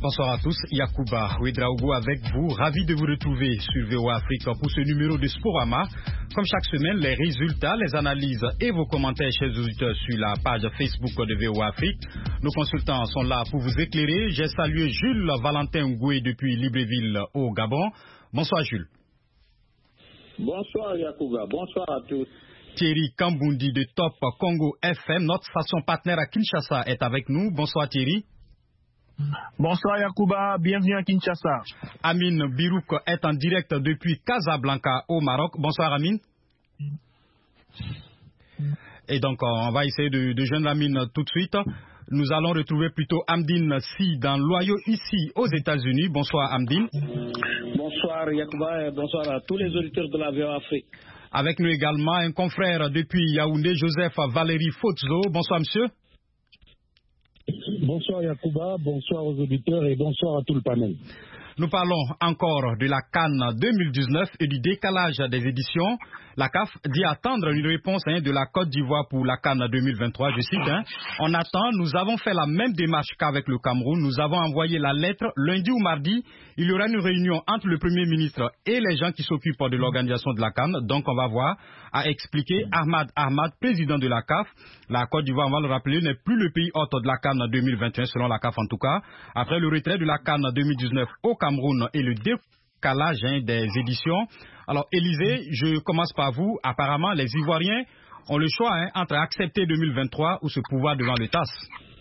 Bonsoir à tous, Yacouba Ouedraogo avec vous, ravi de vous retrouver sur VOA Afrique pour ce numéro de Sporama. Comme chaque semaine, les résultats, les analyses et vos commentaires, chers auditeurs, sur la page Facebook de VOA Afrique. Nos consultants sont là pour vous éclairer. J'ai salué Jules Valentin Ngoué depuis Libreville au Gabon. Bonsoir Jules. Bonsoir Yacouba, bonsoir à tous. Thierry Kambundi de Top Congo FM, notre station partenaire à Kinshasa, est avec nous. Bonsoir Thierry. Bonsoir Yacouba, bienvenue à Kinshasa. Amine Birouk est en direct depuis Casablanca au Maroc. Bonsoir Amine. Et donc on va essayer de joindre Amine tout de suite. Nous allons retrouver plutôt Amdine Si dans l'Ohio ici aux États-Unis. Bonsoir Amdine. Bonsoir Yacouba et bonsoir à tous les auditeurs de la VOA Afrique. Avec nous également un confrère depuis Yaoundé, Joseph Valéry Fotzo. Bonsoir monsieur. Bonsoir Yacouba, bonsoir aux auditeurs et bonsoir à tout le panel. Nous parlons encore de la CAN 2019 et du décalage des éditions. La CAF dit attendre une réponse de la Côte d'Ivoire pour la CAN 2023. Je cite, on attend, nous avons fait la même démarche qu'avec le Cameroun. Nous avons envoyé la lettre lundi ou mardi. Il y aura une réunion entre le Premier ministre et les gens qui s'occupent de l'organisation de la CAN. Donc on va voir, a expliqué Ahmad, président de la CAF. La Côte d'Ivoire, on va le rappeler, n'est plus le pays hôte de la CAN 2021, selon la CAF en tout cas. Après le retrait de la CAN 2019 au Cameroun et le décalage des éditions. Alors, Élisée, je commence par vous. Apparemment, les Ivoiriens ont le choix entre accepter 2023 ou se pouvoir devant le TAS.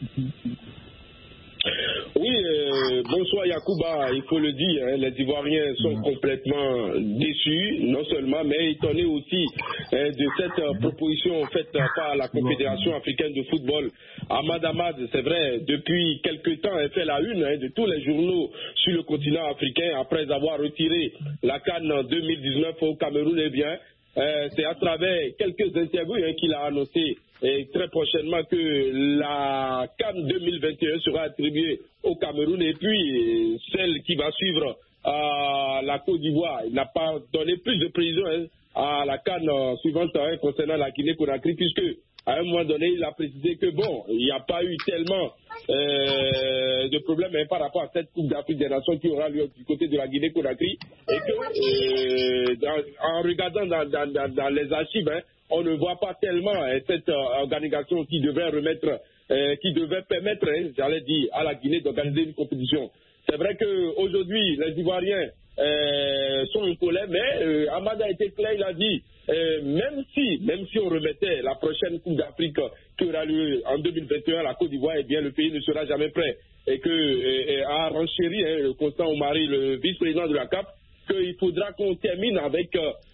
Oui, bonsoir Yacouba, il faut le dire, les Ivoiriens sont complètement déçus, non seulement, mais étonnés aussi de cette proposition faite par la Confédération africaine de football. Ahmad, c'est vrai, depuis quelque temps, elle fait la une de tous les journaux sur le continent africain après avoir retiré la CAN 2019 au Cameroun. Eh bien, c'est à travers quelques interviews qu'il a annoncé très prochainement que la CAN 2021 sera attribuée au Cameroun et puis celle qui va suivre à la Côte d'Ivoire. Il n'a pas donné plus de précision à la CAN suivante concernant la Guinée-Conakry puisque à un moment donné, il a précisé que bon, il n'y a pas eu tellement de problèmes par rapport à cette Coupe d'Afrique des Nations qui aura lieu du côté de la Guinée-Conakry et que en regardant dans les archives, on ne voit pas tellement cette organisation qui devait permettre, j'allais dire, à la Guinée d'organiser une compétition. C'est vrai qu'aujourd'hui, les Ivoiriens sont en colère, mais Ahmad a été clair, il a dit, même si on remettait la prochaine Coupe d'Afrique qui aura lieu en 2021 à la Côte d'Ivoire, eh bien le pays ne sera jamais prêt. Et que a renchéri Constant Oumari, le vice-président de la CAF, qu'il faudra qu'on termine avec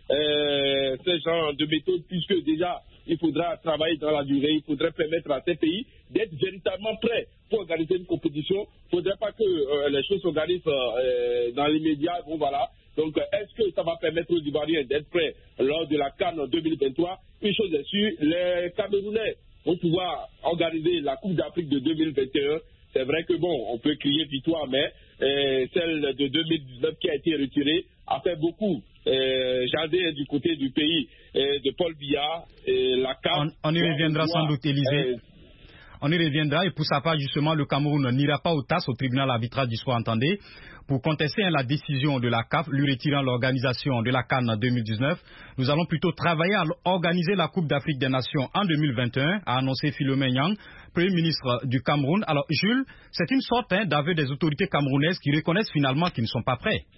ce genre de méthode, puisque déjà il faudra travailler dans la durée, il faudrait permettre à ces pays d'être véritablement prêts pour organiser une compétition. Il ne faudrait pas que les choses s'organisent dans l'immédiat. Bon, voilà. Donc, est-ce que ça va permettre aux Ivoiriens d'être prêts lors de la CAN 2023? Une chose est sûre, les Camerounais vont pouvoir organiser la Coupe d'Afrique de 2021. C'est vrai que bon, on peut crier victoire, mais celle de 2019 qui a été retirée a fait beaucoup jaser du côté du pays de Paul Biya et la CAF. On y reviendra sans doute, Élisée. On y reviendra et pour sa part, justement, le Cameroun n'ira pas au TAS, au tribunal arbitral du soir, entendez, pour contester la décision de la CAF lui retirant l'organisation de la CAN 2019. Nous allons plutôt travailler à organiser la Coupe d'Afrique des Nations en 2021, a annoncé Philomène Yang, Premier ministre du Cameroun. Alors, Jules, c'est une sorte d'aveu des autorités camerounaises qui reconnaissent finalement qu'ils ne sont pas prêts.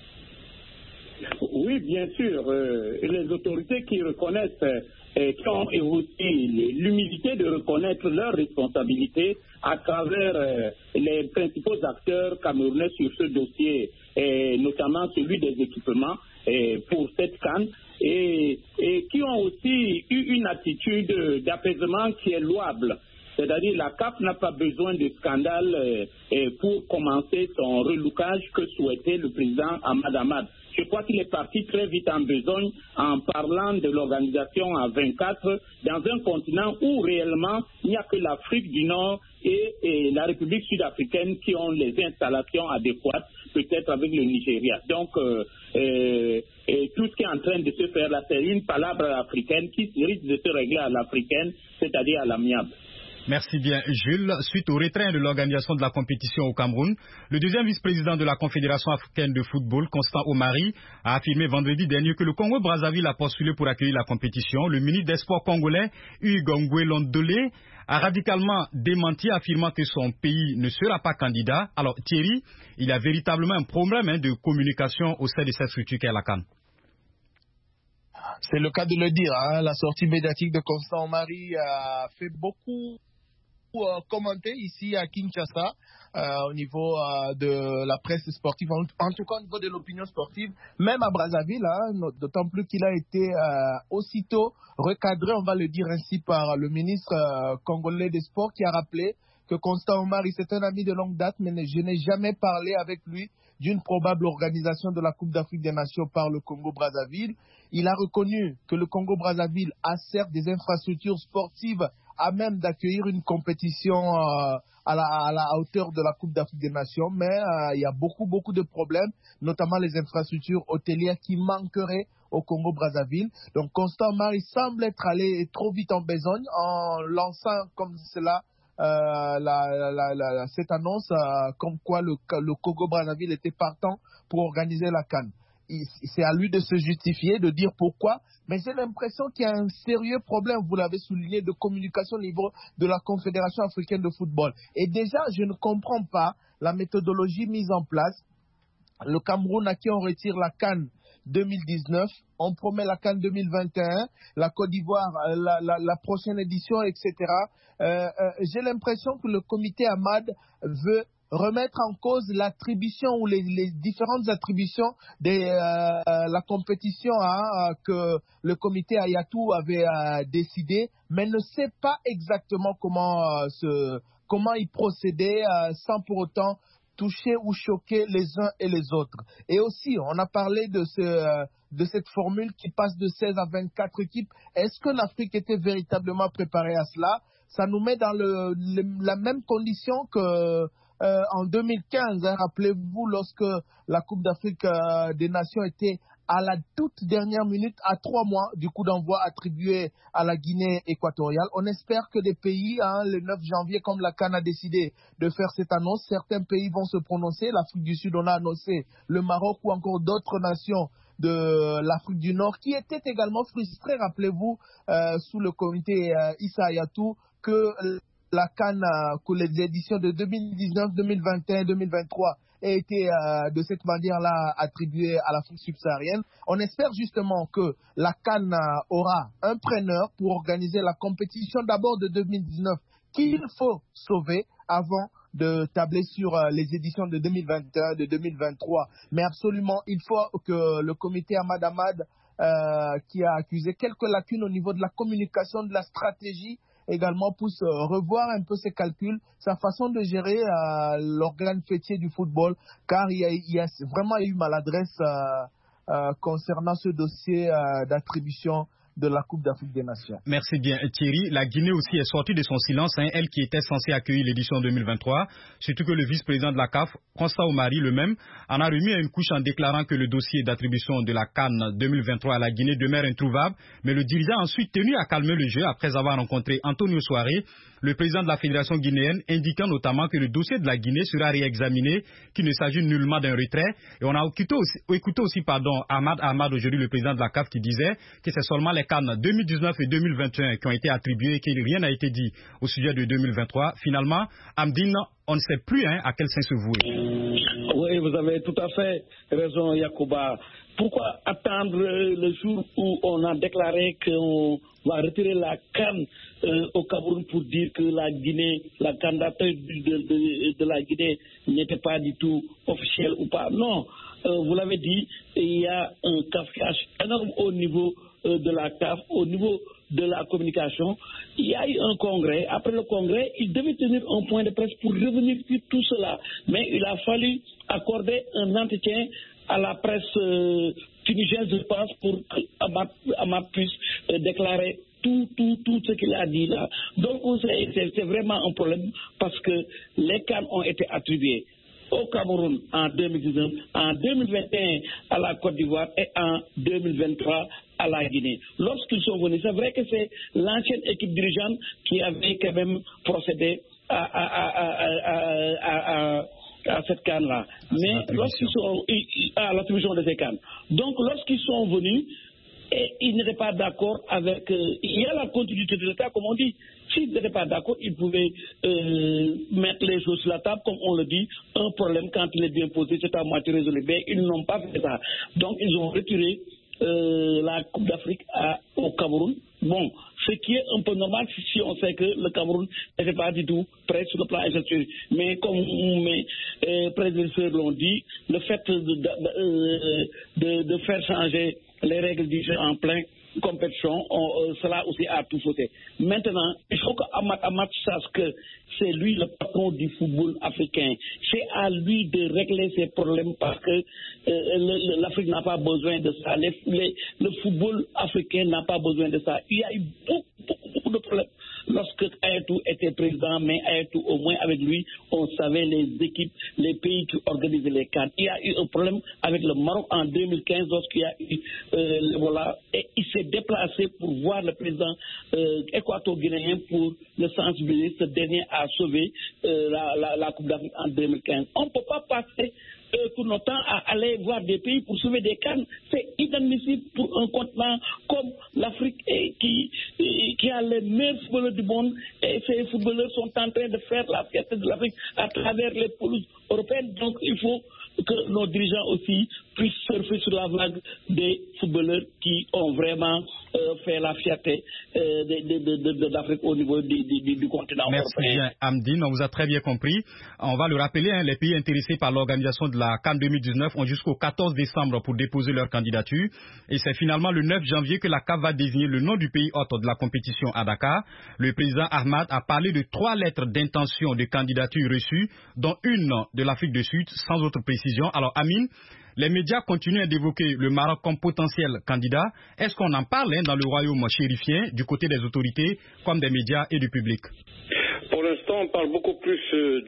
Oui, bien sûr. Les autorités qui reconnaissent, qui ont aussi l'humilité de reconnaître leurs responsabilités à travers les principaux acteurs camerounais sur ce dossier, notamment celui des équipements pour cette CAN, et qui ont aussi eu une attitude d'apaisement qui est louable. C'est-à-dire la CAF n'a pas besoin de scandale pour commencer son relookage que souhaitait le président Ahmad. Je crois qu'il est parti très vite en besogne en parlant de l'organisation à 24 dans un continent où réellement il n'y a que l'Afrique du Nord et la République sud-africaine qui ont les installations adéquates, peut-être avec le Nigeria. Donc, tout ce qui est en train de se faire là, c'est une palabre africaine qui risque de se régler à l'africaine, c'est-à-dire à l'amiable. Merci bien, Jules. Suite au retrait de l'organisation de la compétition au Cameroun, le deuxième vice-président de la Confédération africaine de football, Constant Omari, a affirmé vendredi dernier que le Congo-Brazzaville a postulé pour accueillir la compétition. Le ministre des Sports congolais, Hugues Ngoué-Londolé, a radicalement démenti, affirmant que son pays ne sera pas candidat. Alors Thierry, il y a véritablement un problème de communication au sein de cette structure qu'est la CAN. C'est le cas de le dire. La sortie médiatique de Constant Omari a fait beaucoup commenter ici à Kinshasa au niveau de la presse sportive, en tout cas au niveau de l'opinion sportive, même à Brazzaville, d'autant plus qu'il a été aussitôt recadré, on va le dire ainsi, par le ministre congolais des Sports qui a rappelé que Constant Omari, c'est un ami de longue date, mais je n'ai jamais parlé avec lui d'une probable organisation de la Coupe d'Afrique des Nations par le Congo-Brazzaville. Il a reconnu que le Congo-Brazzaville a certes des infrastructures sportives à même d'accueillir une compétition à la hauteur de la Coupe d'Afrique des Nations, mais il y a beaucoup de problèmes, notamment les infrastructures hôtelières qui manqueraient au Congo-Brazzaville. Donc Constant Omari semble être allé trop vite en besogne en lançant comme cela cette annonce comme quoi le Congo-Brazzaville était partant pour organiser la CAN. C'est à lui de se justifier, de dire pourquoi, mais j'ai l'impression qu'il y a un sérieux problème, vous l'avez souligné, de communication au niveau de la Confédération africaine de football. Et déjà, je ne comprends pas la méthodologie mise en place. Le Cameroun, à qui on retire la CAN 2019, on promet la CAN 2021, la Côte d'Ivoire, la prochaine édition, etc. J'ai l'impression que le comité Ahmad veut remettre en cause l'attribution ou les différentes attributions de la compétition que le comité Ayatou avait décidé, mais ne sait pas exactement comment y procéder sans pour autant toucher ou choquer les uns et les autres. Et aussi, on a parlé de cette formule qui passe de 16 à 24 équipes. Est-ce que l'Afrique était véritablement préparée à cela? Ça nous met dans la même condition que en 2015, rappelez-vous, lorsque la Coupe d'Afrique des Nations était à la toute dernière minute, à 3 mois du coup d'envoi attribué à la Guinée équatoriale. On espère que des pays, le 9 janvier, comme la CAN a décidé de faire cette annonce, certains pays vont se prononcer. L'Afrique du Sud, on a annoncé le Maroc ou encore d'autres nations de l'Afrique du Nord qui étaient également frustrés, rappelez-vous, sous le comité Issa Hayatou, que la CAN, que les éditions de 2019, 2021, 2023 aient été de cette manière-là attribuées à l'Afrique subsaharienne. On espère justement que la CAN aura un preneur pour organiser la compétition d'abord de 2019 qu'il faut sauver avant de tabler sur les éditions de 2021, de 2023. Mais absolument, il faut que le comité Ahmad qui a accusé quelques lacunes au niveau de la communication, de la stratégie, également puisse revoir un peu ses calculs, sa façon de gérer l'organe fêtier du football, car il y a vraiment eu maladresse concernant ce dossier d'attribution de la Coupe d'Afrique des Nations. Merci bien Thierry. La Guinée aussi est sortie de son silence, elle qui était censée accueillir l'édition 2023, surtout que le vice-président de la CAF, Constant Omari, le même, en a remis à une couche en déclarant que le dossier d'attribution de la CAN 2023 à la Guinée demeure introuvable, mais le dirigeant a ensuite tenu à calmer le jeu après avoir rencontré Antonio Souaré, le président de la Fédération guinéenne, indiquant notamment que le dossier de la Guinée sera réexaminé, qu'il ne s'agit nullement d'un retrait. Et on a écouté aussi Ahmad aujourd'hui, le président de la CAF, qui disait que c'est seulement les CAN 2019 et 2021 qui ont été attribués et que rien n'a été dit au sujet de 2023. Finalement, Amdine, on ne sait plus à quel sens se vouer. Oui, vous avez tout à fait raison, Yacouba. Pourquoi attendre le jour où on a déclaré qu'on va retirer la CAN au Cameroun pour dire que la Guinée, la candidature de la Guinée n'était pas du tout officielle ou pas? Non, vous l'avez dit, il y a un cafouillage énorme au niveau de la CAF, au niveau de la communication. Il y a eu un congrès. Après le congrès, il devait tenir un point de presse pour revenir sur tout cela. Mais il a fallu accorder un entretien à la presse tunisienne, je pense, pour qu'Amad puisse déclarer tout ce qu'il a dit là. Donc c'est vraiment un problème parce que les CAN ont été attribués au Cameroun en 2019, en 2021 à la Côte d'Ivoire et en 2023 à la Guinée. Lorsqu'ils sont venus, c'est vrai que c'est l'ancienne équipe dirigeante qui avait quand même procédé à cette canne-là. Mais lorsqu'ils sont à l'attribution de ces cannes. Donc lorsqu'ils sont venus, et ils n'étaient pas d'accord avec... il y a la continuité de l'État, comme on dit. S'ils n'étaient pas d'accord, ils pouvaient mettre les choses sur la table, comme on le dit. Un problème, quand il est bien posé, c'est à moitié résolu. Mais ils n'ont pas fait ça. Donc, ils ont retiré la Coupe d'Afrique au Cameroun. Bon, ce qui est un peu normal si on sait que le Cameroun n'était pas du tout prêt sur le plan infrastructure. Mais comme mes prédécesseurs l'ont dit, le fait de faire changer les règles du jeu en plein compétition, cela aussi a tout fauté. Maintenant, il faut qu'Amat sache que c'est lui le patron du football africain. C'est à lui de régler ses problèmes parce que l'Afrique n'a pas besoin de ça. Le football africain n'a pas besoin de ça. Il y a eu beaucoup de problèmes lorsque Ayatou était président, mais Ayatou, au moins avec lui, on savait les équipes, les pays qui organisaient les CAN. Il y a eu un problème avec le Maroc en 2015 lorsqu'il y a eu l'Ebola, et il s'est déplacé pour voir le président équato-guinéen pour le sensibiliser. Ce dernier a sauvé la Coupe d'Afrique en 2015. On ne peut pas passer tout notre temps à aller voir des pays pour sauver des cannes. C'est inadmissible pour un continent comme l'Afrique qui a les meilleurs footballeurs du monde, et ces footballeurs sont en train de faire la fierté de l'Afrique à travers les pelouses européennes. Donc il faut que nos dirigeants aussi puissent surfer sur la vague des footballeurs qui ont vraiment fait la fierté de l'Afrique au niveau du continent européen. Merci bien, Amdine, on vous a très bien compris. On va le rappeler, les pays intéressés par l'organisation de la CAN 2019 ont jusqu'au 14 décembre pour déposer leur candidature. Et c'est finalement le 9 janvier que la CAF va désigner le nom du pays hôte de la compétition à Dakar. Le président Ahmad a parlé de 3 lettres d'intention de candidature reçues, dont une de l'Afrique du Sud, sans autre précision. Alors, Amine, les médias continuent d'évoquer le Maroc comme potentiel candidat. Est-ce qu'on en parle dans le royaume chérifien, du côté des autorités, comme des médias et du public? Pour l'instant, on parle beaucoup plus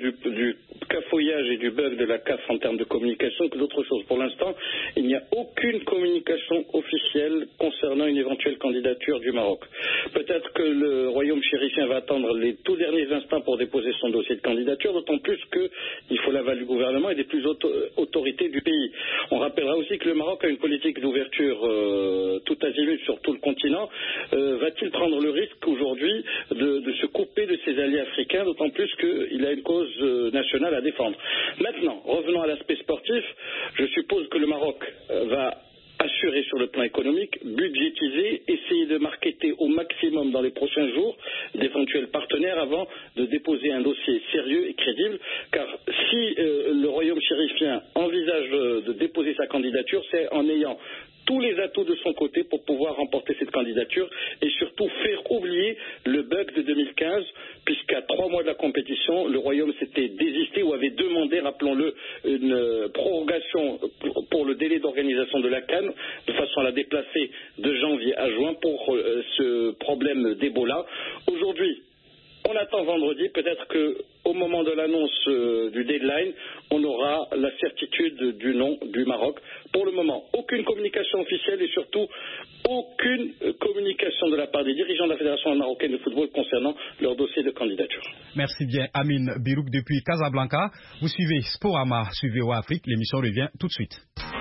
du cafouillage et du bug de la CAF en termes de communication que d'autres choses. Pour l'instant, il n'y a aucune communication officielle concernant une éventuelle candidature du Maroc. Peut-être que le royaume chérifien va attendre les tout derniers instants pour déposer son dossier de candidature, d'autant plus qu'il faut l'aval du gouvernement et des plus hautes autorités du pays. On rappellera aussi que le Maroc a une politique d'ouverture tout azimut sur tout le continent. Va-t-il prendre le risque aujourd'hui de se couper de ses alliés africains, d'autant plus qu'il a une cause nationale à défendre. Maintenant, revenons à l'aspect sportif. Je suppose que le Maroc va assurer sur le plan économique, budgétiser, essayer de marketer au maximum dans les prochains jours d'éventuels partenaires avant de déposer un dossier sérieux et crédible, car si le royaume chérifien envisage de déposer sa candidature, c'est en ayant tous les atouts de son côté pour pouvoir remporter cette candidature et surtout faire oublier le bug de 2015, puisqu'à 3 mois de la compétition, le Royaume s'était désisté ou avait demandé, rappelons-le, une prorogation pour le délai d'organisation de la CAN, de façon à la déplacer de janvier à juin pour ce problème d'Ebola. Aujourd'hui, on attend vendredi, peut-être qu'au moment de l'annonce du deadline, on aura la certitude du nom du Maroc. Pour le moment, aucune communication officielle et surtout aucune communication de la part des dirigeants de la Fédération marocaine de football concernant leur dossier de candidature. Merci bien, Amine Birouk depuis Casablanca. Vous suivez Sporama sur VOA Afrique. L'émission revient tout de suite.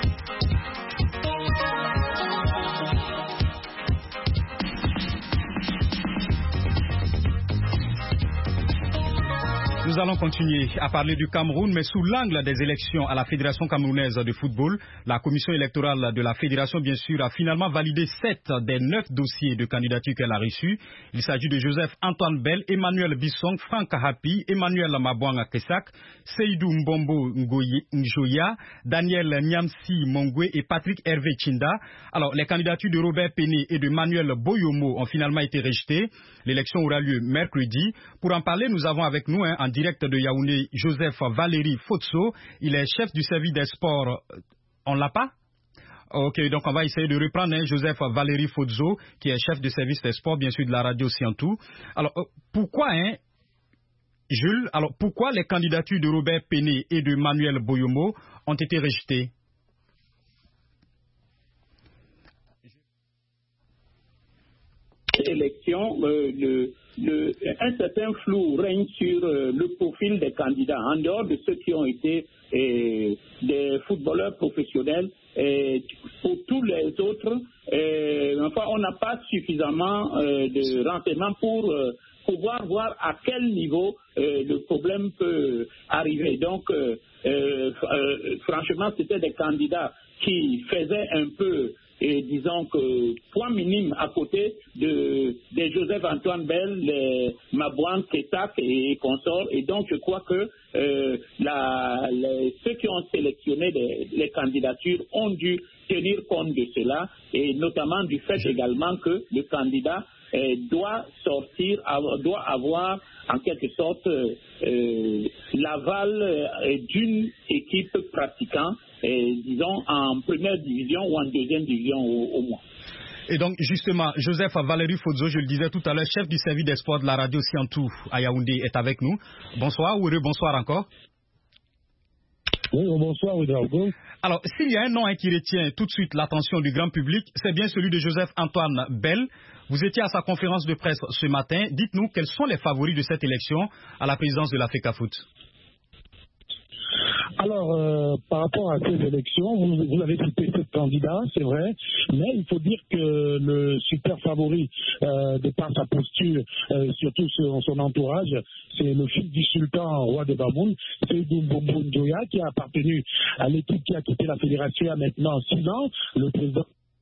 Nous allons continuer à parler du Cameroun, mais sous l'angle des élections à la Fédération camerounaise de football. La commission électorale de la Fédération, bien sûr, a finalement validé 7 des 9 dossiers de candidature qu'elle a reçus. Il s'agit de Joseph Antoine Bell, Emmanuel Bissong, Franck Hapi, Emmanuel Mabouanga Kesak, Seydou Mbombo Njoya, Daniel Nyamsi Mongwe et Patrick Hervé Chinda. Alors, les candidatures de Robert Péné et de Manuel Boyomo ont finalement été rejetées. L'élection aura lieu mercredi. Pour en parler, nous avons avec nous en direct de Yaoundé, Joseph Valéry Fotso. Il est chef du service des sports. On l'a pas? Ok, donc on va essayer de reprendre Joseph Valéry Fotso, qui est chef de service des sports, bien sûr, de la radio Siantou. Alors, pourquoi Jules, alors pourquoi les candidatures de Robert Péné et de Manuel Boyomo ont été rejetées? Élection, un certain flou règne sur le profil des candidats. En dehors de ceux qui ont été des footballeurs professionnels, pour tous les autres, on n'a pas suffisamment de renseignements pour pouvoir voir à quel niveau le problème peut arriver. Donc, franchement, c'était des candidats qui faisaient un peu, disons que point minime à côté de Joseph-Antoine Bell, les Mabouane, Ketak et consorts. Et donc, je crois que ceux qui ont sélectionné les candidatures ont dû tenir compte de cela, et notamment du fait également que le candidat doit avoir en quelque sorte l'aval d'une équipe pratiquant, disons en première division ou en deuxième division au moins. Et donc, justement, Joseph Valérie Fodzo, je le disais tout à l'heure, chef du service des sports de la radio Siantou à Yaoundé, est avec nous. Bonsoir, ou bonsoir encore. Oui, bonsoir, Ouedraogo. Alors, s'il y a un nom qui retient tout de suite l'attention du grand public, c'est bien celui de Joseph-Antoine Bell. Vous étiez à sa conférence de presse ce matin. Dites-nous quels sont les favoris de cette élection à la présidence de l'Africafoot. Alors, par rapport à ces élections, vous avez cité 7 candidats, c'est vrai, mais il faut dire que le super favori, de par sa posture, surtout son entourage, c'est le fils du sultan roi de Bamoun, Seydou Mbombo Ndoya, qui a appartenu à l'équipe qui a quitté la fédération il y a maintenant 6 ans, le président.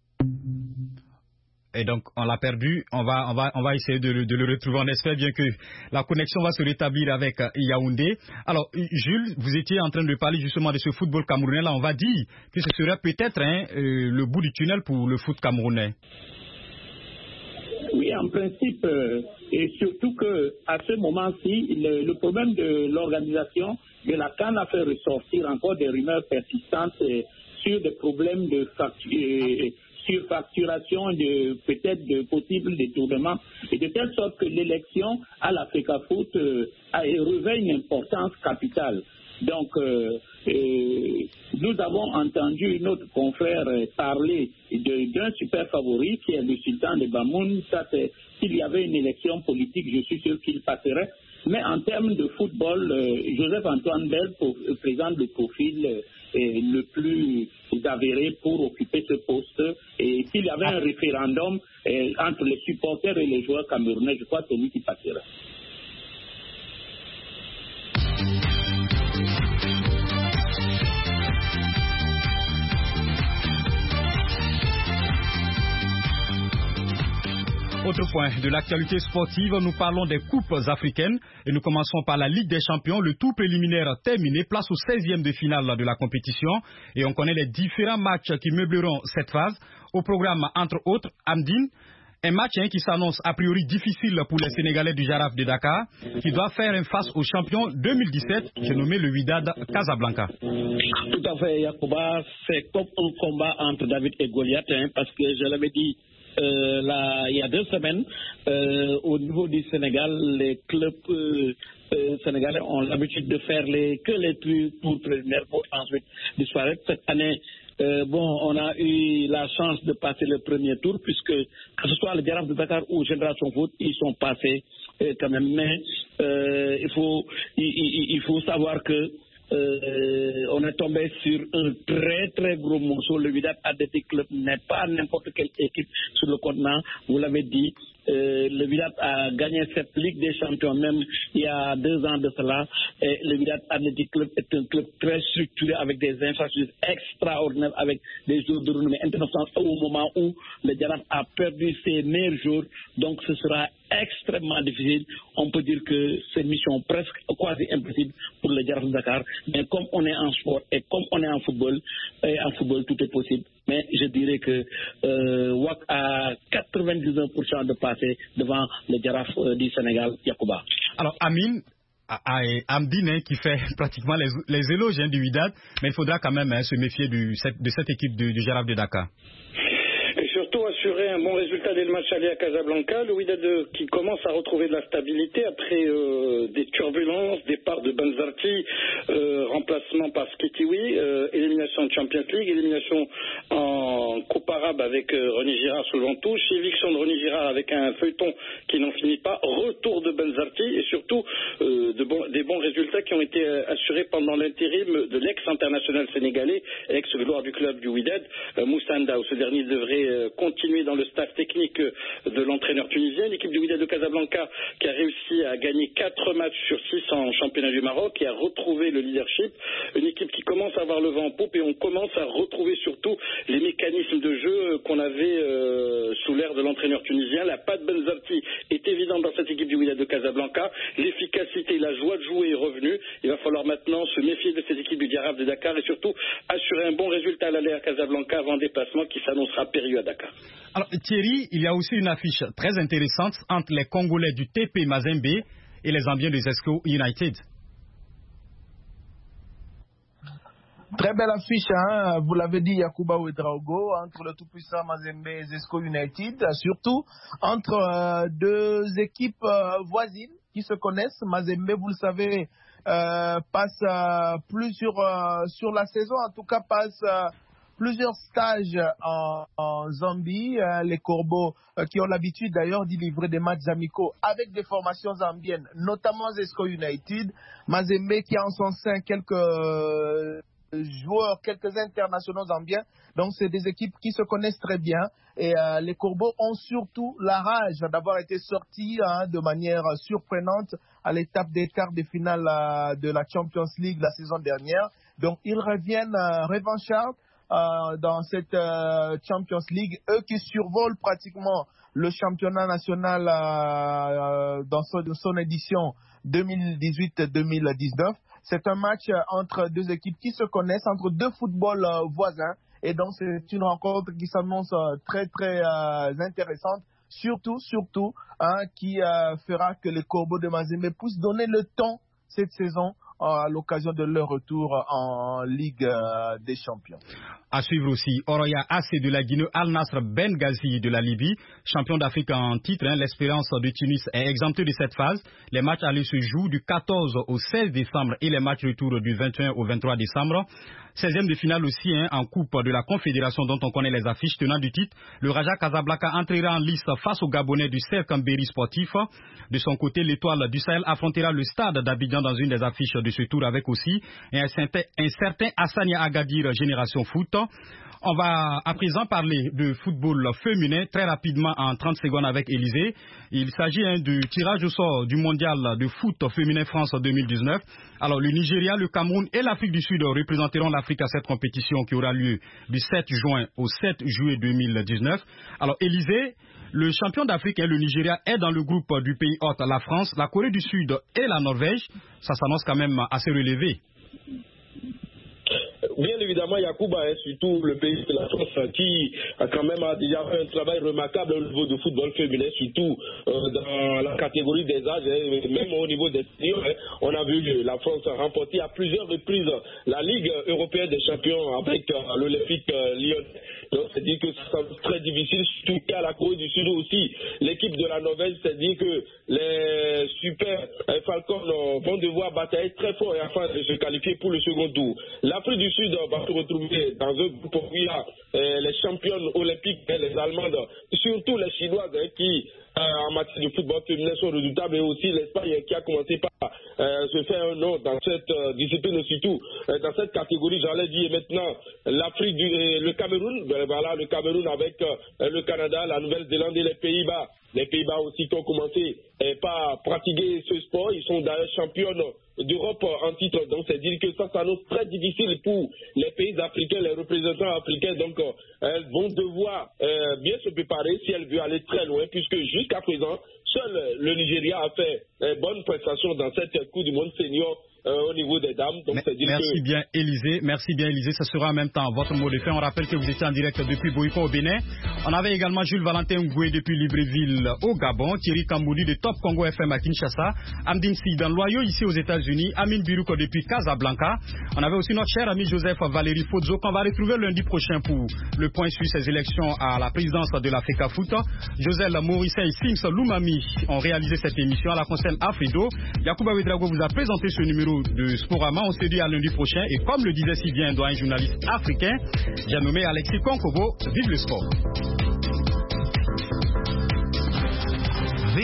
Et donc, on l'a perdu. On va essayer de le retrouver. On espère bien que la connexion va se rétablir avec Yaoundé. Alors, Jules, vous étiez en train de parler justement de ce football camerounais. Là, on va dire que ce serait peut-être le bout du tunnel pour le foot camerounais. Oui, en principe, et surtout qu'à ce moment-ci, le problème de l'organisation de la CAN a fait ressortir encore des rumeurs persistantes sur des problèmes de surfacturation, peut-être de possibles détournements, et de telle sorte que l'élection à l'Africafoot revêt une importance capitale. Donc, nous avons entendu notre confrère parler d'un super favori qui est le sultan de Bamoun. Ça, s'il y avait une élection politique, je suis sûr qu'il passerait. Mais en termes de football, Joseph-Antoine Bell présente le profil le plus avéré pour occuper ce poste. Et s'il y avait un référendum entre les supporters et les joueurs camerounais, je crois que c'est lui qui passera. Autre point de l'actualité sportive, nous parlons des coupes africaines et nous commençons par la Ligue des Champions. Le tour préliminaire terminé, place au 16e de finale de la compétition et on connaît les différents matchs qui meubleront cette phase. Au programme, entre autres, Amdine, un match qui s'annonce a priori difficile pour les Sénégalais du Jaraaf de Dakar qui doit faire une face au champion 2017, j'ai nommé le Wydad Casablanca. Tout à fait, Yacouba, c'est comme un combat entre David et Goliath, parce que je l'avais dit il y a 2 semaines, au niveau du Sénégal, les clubs sénégalais ont l'habitude de faire que les tours préliminaires pour ensuite disparaître. Cette année, on a eu la chance de passer le premier tour, puisque que ce soit le Jaraaf de Dakar ou Génération Foot, ils sont passés quand même. Mais il faut savoir que on est tombé sur un très très gros morceau. Le Wydad Athletic Club n'est pas n'importe quelle équipe sur le continent. Vous l'avez dit, le Wydad a gagné cette Ligue des Champions même il y a 2 ans de cela. Et le Wydad Athletic Club est un club très structuré avec des infrastructures extraordinaires, avec des joueurs de renommée internationale au moment où le Jaraaf a perdu ses meilleurs joueurs. Donc ce sera extrêmement difficile. On peut dire que c'est une mission presque quasi impossible pour le Jaraaf de Dakar. Mais comme on est en sport et comme on est en football tout est possible. Mais je dirais que WAC a 99% de passer devant le Jaraaf du Sénégal, Yacouba. Alors Amdine qui fait pratiquement les éloges du Wydad, mais il faudra quand même se méfier de cette équipe du Jaraaf de Dakar. surtout assurer un bon résultat dès le match aller à Casablanca. Le Wydad qui commence à retrouver de la stabilité après des turbulences, départ de Benzarti, remplacement par Skitiwi, élimination en Champions League, élimination en Coupe arabe avec René Girard sous le vent touche, éviction de René Girard avec un feuilleton qui n'en finit pas, retour de Benzarti et surtout des bons résultats qui ont été assurés pendant l'intérim de l'ex-international sénégalais, ex-gloire du club du Wydad, Moussa Ndao. Ce dernier devrait continuer dans le staff technique de l'entraîneur tunisien. L'équipe du Wydad de Casablanca qui a réussi à gagner 4 matchs sur 6 en championnat du Maroc et à retrouver le leadership. Une équipe qui commence à avoir le vent en poupe et on commence à retrouver surtout les mécanismes de jeu qu'on avait sous l'ère de l'entraîneur tunisien. La patte Benzarti est évidente dans cette équipe du Wydad de Casablanca. L'efficacité, la joie de jouer est revenue. Il va falloir maintenant se méfier de cette équipe du Diaraf de Dakar et surtout assurer un bon résultat à l'aller à Casablanca avant un déplacement qui s'annoncera périlleux à Dakar. Alors Thierry, il y a aussi une affiche très intéressante entre les Congolais du TP Mazembe et les Zambiens de Zesco United. Très belle affiche, hein? Vous l'avez dit, Yacouba Ouedraogo, entre le tout-puissant Mazembe et Zesco United, surtout entre deux équipes voisines qui se connaissent. Mazembe, vous le savez, passe sur la saison, en tout cas passe plusieurs stages en Zambie. Les Corbeaux qui ont l'habitude d'ailleurs d'y livrer des matchs amicaux avec des formations zambiennes, notamment Zesco United. Mazembe qui a en son sein quelques joueurs, quelques internationaux zambiens. Donc, c'est des équipes qui se connaissent très bien. Et les Corbeaux ont surtout la rage d'avoir été sortis de manière surprenante à l'étape des quarts de finale de la Champions League la saison dernière. Donc, ils reviennent revanchards dans cette Champions League. Eux qui survolent pratiquement le championnat national dans son édition 2018-2019. C'est un match entre deux équipes qui se connaissent, entre deux footballs voisins. Et donc, c'est une rencontre qui s'annonce très, très intéressante. Surtout, qui fera que les Corbeaux de Mazembe puissent donner le temps cette saison à l'occasion de leur retour en Ligue des Champions. À suivre aussi, Oroya AC de la Guinée, Al Nasr Benghazi de la Libye, champion d'Afrique en titre. L'Espérance de Tunis est exemptée de cette phase. Les matchs allés se jouent du 14 au 16 décembre et les matchs retour du 21 au 23 décembre. 16e de finale aussi en Coupe de la Confédération dont on connaît les affiches tenant du titre. Le Raja Casablanca entrera en lice face au Gabonais du Cercle Mbéry Sportif. De son côté, l'Étoile du Sahel affrontera le Stade d'Abidjan dans une des affiches de ce tour avec aussi un certain Hassania Agadir Génération Foot. On va à présent parler de football féminin très rapidement en 30 secondes avec Élisée. Il s'agit du tirage au sort du mondial de foot féminin France 2019. Alors le Nigeria, le Cameroun et l'Afrique du Sud représenteront l'Afrique à cette compétition qui aura lieu du 7 juin au 7 juillet 2019. Alors Élisée, le champion d'Afrique, le Nigeria, est dans le groupe du pays hôte, la France, la Corée du Sud et la Norvège. Ça s'annonce quand même assez relevé. Bien évidemment, Yacouba, surtout le pays de la France qui a quand même déjà fait un travail remarquable au niveau du football féminin, surtout dans la catégorie des âges, même au niveau des seniors. On a vu la France remporter à plusieurs reprises la Ligue européenne des champions avec l'Olympique Lyon. Donc, c'est-à-dire que ça sera très difficile, surtout qu'à la Corée du Sud aussi. L'équipe de la Norvège, c'est-à-dire que les super Falcons vont devoir batailler très fort afin de se qualifier pour le second tour. L'Afrique du Sud va se retrouver dans un groupe où il y a les championnes olympiques, les Allemandes, surtout les Chinoises qui, en matière de football féminin, sont redoutables, et aussi l'Espagne qui a commencé par se faire un nom dans cette discipline, surtout dans cette catégorie, j'allais dire. Maintenant, l'Afrique, le Cameroun, voilà, le Cameroun avec le Canada, la Nouvelle-Zélande et les Pays-Bas. Les Pays-Bas aussi qui ont commencé par pratiquer ce sport. Ils sont d'ailleurs championnes d'Europe en titre. Donc, c'est dire que ça s'annonce très difficile pour les pays africains, les représentants africains. Donc, elles vont devoir bien se préparer si elles veulent aller très loin, puisque jusqu'à présent, seul le Nigeria a fait bonne prestation dans cette Coupe du Monde senior au niveau des dames. Donc, merci bien, Élisée. Merci bien, Élisée. Ce sera en même temps votre mot de fin. On rappelle que vous étiez en direct depuis Boïko au Bénin. On avait également Jules Valentin Ngoué depuis Libreville au Gabon, Thierry Kamboudi de Top Congo FM à Kinshasa, Amdine Sidan Loyo ici aux États-Unis, Amine Biruko depuis Casablanca. On avait aussi notre cher ami Joseph Valérie Fodzo qu'on va retrouver lundi prochain pour le point sur ces élections à la présidence de l'Africa Foot. Joseph Maurice et Sims Loumami ont réalisé cette émission à la concerne Afrido. Yacouba Ouedraogo vous a présenté ce numéro de Sporama. On se dit à lundi prochain et comme le disait si bien un journaliste africain, j'ai nommé Alexis Konkobo. Vive le sport.